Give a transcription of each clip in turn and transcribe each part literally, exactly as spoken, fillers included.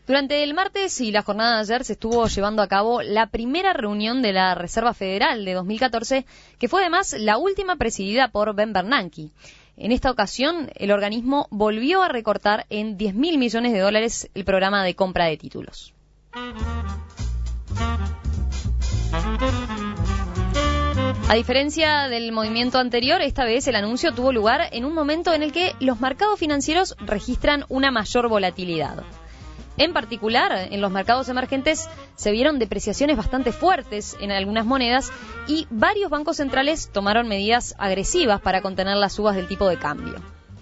Durante el martes y la jornada de ayer se estuvo llevando a cabo la primera reunión de la Reserva Federal de dos mil catorce, que fue además la última presidida por Ben Bernanke. En esta ocasión, el organismo volvió a recortar en diez mil millones de dólares el programa de compra de títulos. A diferencia del movimiento anterior, esta vez el anuncio tuvo lugar en un momento en el que los mercados financieros registran una mayor volatilidad. En particular, en los mercados emergentes se vieron depreciaciones bastante fuertes en algunas monedas y varios bancos centrales tomaron medidas agresivas para contener las subas del tipo de cambio.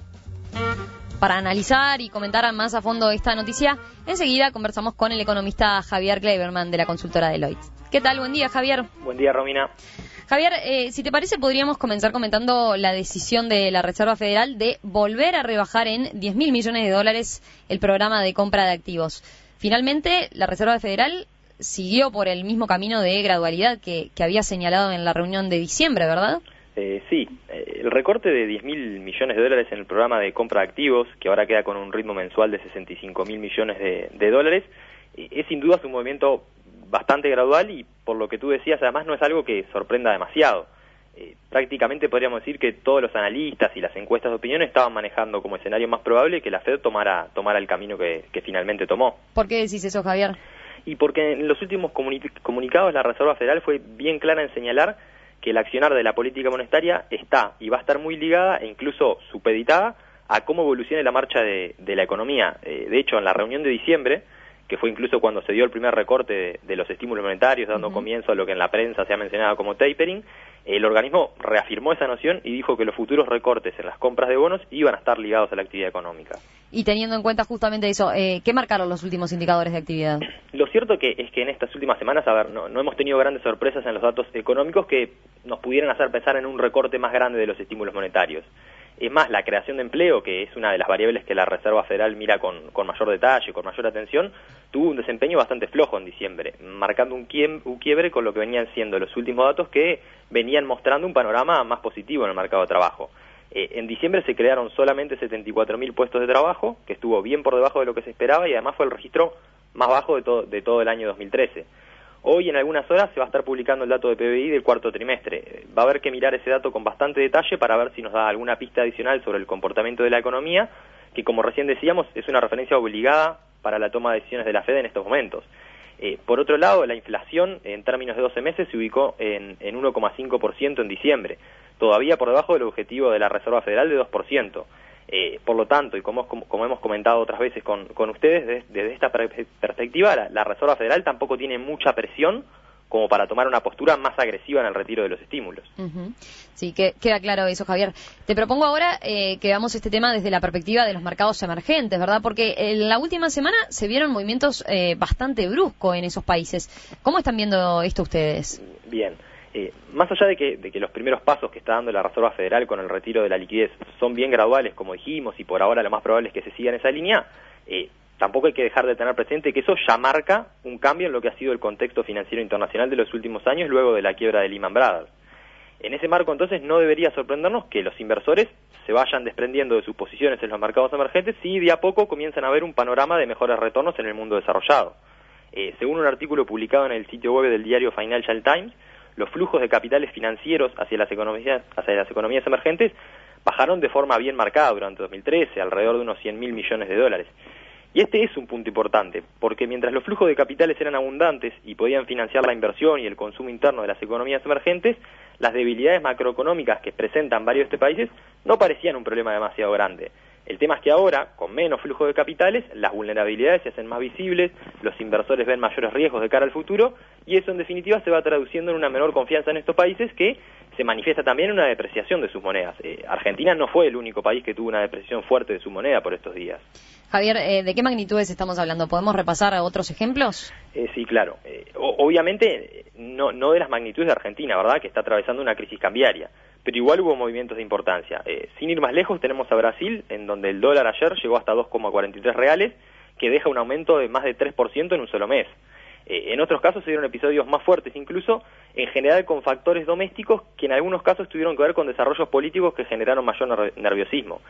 Para analizar y comentar más a fondo esta noticia, enseguida conversamos con el economista Javier Kleiberman de la consultora Deloitte. ¿Qué tal? Buen día, Javier. Buen día, Romina. Javier, eh, si te parece, podríamos comenzar comentando la decisión de la Reserva Federal de volver a rebajar en diez mil millones de dólares el programa de compra de activos. Finalmente, la Reserva Federal siguió por el mismo camino de gradualidad que, que había señalado en la reunión de diciembre, ¿verdad? Eh, sí, el recorte de diez mil millones de dólares en el programa de compra de activos, que ahora queda con un ritmo mensual de sesenta y cinco mil millones de, de dólares, es sin duda un movimiento bastante gradual y, por lo que tú decías, además no es algo que sorprenda demasiado. Eh, prácticamente podríamos decir que todos los analistas y las encuestas de opinión estaban manejando como escenario más probable que la Fed tomara, tomara el camino que, que finalmente tomó. ¿Por qué decís eso, Javier? Y porque en los últimos comuni- comunicados la Reserva Federal fue bien clara en señalar que el accionar de la política monetaria está y va a estar muy ligada e incluso supeditada a cómo evolucione la marcha de, de la economía. Eh, de hecho, en la reunión de diciembre, que fue incluso cuando se dio el primer recorte de, de los estímulos monetarios, dando uh-huh. comienzo a lo que en la prensa se ha mencionado como tapering, el organismo reafirmó esa noción y dijo que los futuros recortes en las compras de bonos iban a estar ligados a la actividad económica. Y teniendo en cuenta justamente eso, eh, ¿qué marcaron los últimos indicadores de actividad? Lo cierto que es que en estas últimas semanas, a ver, no, no hemos tenido grandes sorpresas en los datos económicos que nos pudieran hacer pensar en un recorte más grande de los estímulos monetarios. Es más, la creación de empleo, que es una de las variables que la Reserva Federal mira con, con mayor detalle, con mayor atención, tuvo un desempeño bastante flojo en diciembre, marcando un, quiem, un quiebre con lo que venían siendo los últimos datos que venían mostrando un panorama más positivo en el mercado de trabajo. Eh, en diciembre se crearon solamente setenta y cuatro mil puestos de trabajo, que estuvo bien por debajo de lo que se esperaba y además fue el registro más bajo de, to- de todo el año dos mil trece. Hoy, en algunas horas, se va a estar publicando el dato de P B I del cuarto trimestre. Va a haber que mirar ese dato con bastante detalle para ver si nos da alguna pista adicional sobre el comportamiento de la economía, que, como recién decíamos, es una referencia obligada para la toma de decisiones de la Fed en estos momentos. Eh, por otro lado, la inflación, en términos de doce meses, se ubicó en, en uno coma cinco por ciento en diciembre, todavía por debajo del objetivo de la Reserva Federal de dos por ciento. Eh, por lo tanto, y como, como, como hemos comentado otras veces con, con ustedes, desde, desde esta per- perspectiva, la, la Reserva Federal tampoco tiene mucha presión como para tomar una postura más agresiva en el retiro de los estímulos. Uh-huh. Sí, que, queda claro eso, Javier. Te propongo ahora eh, que veamos este tema desde la perspectiva de los mercados emergentes, ¿verdad? Porque en la última semana se vieron movimientos eh, bastante bruscos en esos países. ¿Cómo están viendo esto ustedes? Bien. Eh, más allá de que, de que los primeros pasos que está dando la Reserva Federal con el retiro de la liquidez son bien graduales, como dijimos, y por ahora lo más probable es que se siga en esa línea, eh, tampoco hay que dejar de tener presente que eso ya marca un cambio en lo que ha sido el contexto financiero internacional de los últimos años luego de la quiebra de Lehman Brothers. En ese marco, entonces, no debería sorprendernos que los inversores se vayan desprendiendo de sus posiciones en los mercados emergentes y de a poco comienzan a ver un panorama de mejores retornos en el mundo desarrollado. Eh, según un artículo publicado en el sitio web del diario Financial Times, los flujos de capitales financieros hacia las economías, hacia las economías emergentes bajaron de forma bien marcada durante dos mil trece, alrededor de unos cien mil millones de dólares. Y este es un punto importante, porque mientras los flujos de capitales eran abundantes y podían financiar la inversión y el consumo interno de las economías emergentes, las debilidades macroeconómicas que presentan varios de estos países no parecían un problema demasiado grande. El tema es que ahora, con menos flujo de capitales, las vulnerabilidades se hacen más visibles, los inversores ven mayores riesgos de cara al futuro, y eso en definitiva se va traduciendo en una menor confianza en estos países que se manifiesta también en una depreciación de sus monedas. Eh, Argentina no fue el único país que tuvo una depreciación fuerte de su moneda por estos días. Javier, eh, ¿de qué magnitudes estamos hablando? ¿Podemos repasar otros ejemplos? Eh, sí, claro. Eh, o, obviamente, no, no de las magnitudes de Argentina, ¿verdad?, que está atravesando una crisis cambiaria. Pero igual hubo movimientos de importancia. Eh, sin ir más lejos, tenemos a Brasil, en donde el dólar ayer llegó hasta dos coma cuarenta y tres reales, que deja un aumento de más de tres por ciento en un solo mes. Eh, en otros casos se dieron episodios más fuertes, incluso, en general con factores domésticos que en algunos casos tuvieron que ver con desarrollos políticos que generaron mayor ner- nerviosismo.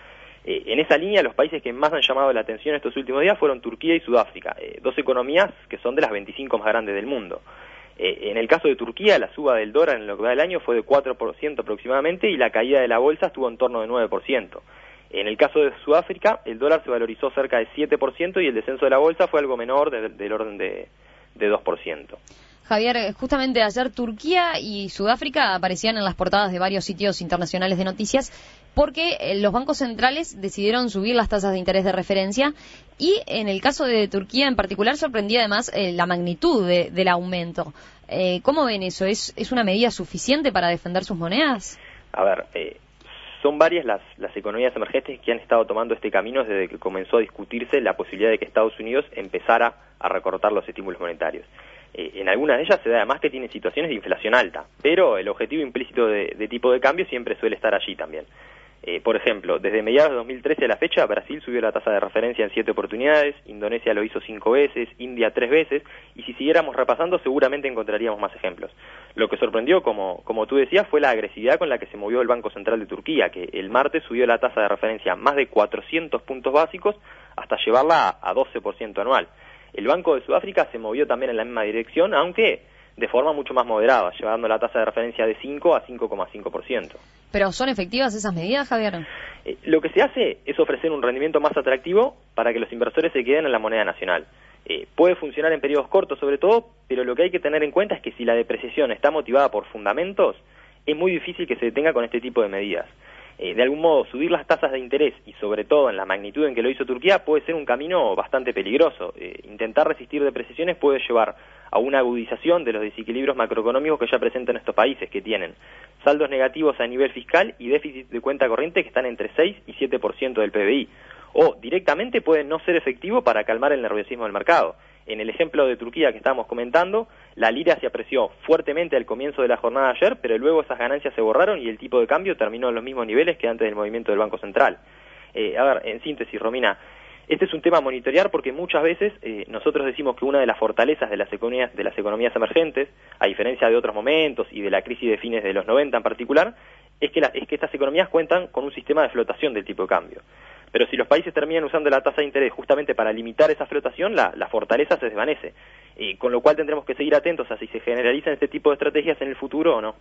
Eh, en esa línea, los países que más han llamado la atención estos últimos días fueron Turquía y Sudáfrica, eh, dos economías que son de las veinticinco más grandes del mundo. Eh, en el caso de Turquía, la suba del dólar en lo que va del año fue de cuatro por ciento aproximadamente y la caída de la bolsa estuvo en torno de nueve por ciento. En el caso de Sudáfrica, el dólar se valorizó cerca de siete por ciento y el descenso de la bolsa fue algo menor, de, del orden de, de dos por ciento. Javier, justamente ayer Turquía y Sudáfrica aparecían en las portadas de varios sitios internacionales de noticias porque eh, los bancos centrales decidieron subir las tasas de interés de referencia y en el caso de Turquía en particular sorprendía además eh, la magnitud de, del aumento. Eh, ¿Cómo ven eso? ¿Es, ¿Es una medida suficiente para defender sus monedas? A ver, eh, son varias las, las economías emergentes que han estado tomando este camino desde que comenzó a discutirse la posibilidad de que Estados Unidos empezara a recortar los estímulos monetarios. Eh, en algunas de ellas se da además que tienen situaciones de inflación alta, pero el objetivo implícito de, de tipo de cambio siempre suele estar allí también. Eh, por ejemplo, desde mediados de dos mil trece a la fecha, Brasil subió la tasa de referencia en siete oportunidades, Indonesia lo hizo cinco veces, India tres veces, y si siguiéramos repasando seguramente encontraríamos más ejemplos. Lo que sorprendió, como, como tú decías, fue la agresividad con la que se movió el Banco Central de Turquía, que el martes subió la tasa de referencia más de cuatrocientos puntos básicos hasta llevarla a, a doce por ciento anual. El Banco de Sudáfrica se movió también en la misma dirección, aunque de forma mucho más moderada, llevando la tasa de referencia de cinco a cinco coma cinco por ciento. ¿Pero son efectivas esas medidas, Javier? Eh, lo que se hace es ofrecer un rendimiento más atractivo para que los inversores se queden en la moneda nacional. Eh, puede funcionar en periodos cortos sobre todo, pero lo que hay que tener en cuenta es que si la depreciación está motivada por fundamentos, es muy difícil que se detenga con este tipo de medidas. Eh, de algún modo, subir las tasas de interés y sobre todo en la magnitud en que lo hizo Turquía puede ser un camino bastante peligroso. Eh, intentar resistir depreciaciones puede llevar a una agudización de los desequilibrios macroeconómicos que ya presentan estos países, que tienen saldos negativos a nivel fiscal y déficit de cuenta corriente que están entre seis y siete por ciento del P B I. O directamente puede no ser efectivo para calmar el nerviosismo del mercado. En el ejemplo de Turquía que estábamos comentando, la lira se apreció fuertemente al comienzo de la jornada de ayer, pero luego esas ganancias se borraron y el tipo de cambio terminó en los mismos niveles que antes del movimiento del Banco Central. Eh, a ver, en síntesis, Romina, este es un tema a monitorear porque muchas veces eh, nosotros decimos que una de las fortalezas de las economías, de las economías emergentes, a diferencia de otros momentos y de la crisis de fines de los noventa en particular, es que, la, es que estas economías cuentan con un sistema de flotación del tipo de cambio. Pero si los países terminan usando la tasa de interés justamente para limitar esa flotación, la, la fortaleza se desvanece. Eh, con lo cual tendremos que seguir atentos a si se generalizan este tipo de estrategias en el futuro o no.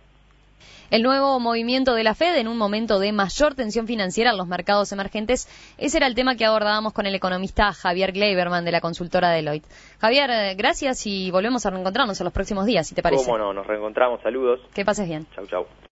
El nuevo movimiento de la Fed en un momento de mayor tensión financiera en los mercados emergentes, ese era el tema que abordábamos con el economista Javier Gleiberman de la consultora Deloitte. Javier, gracias y volvemos a reencontrarnos en los próximos días, si te parece. Cómo no, nos reencontramos, saludos. Que pases bien. Chau, chau.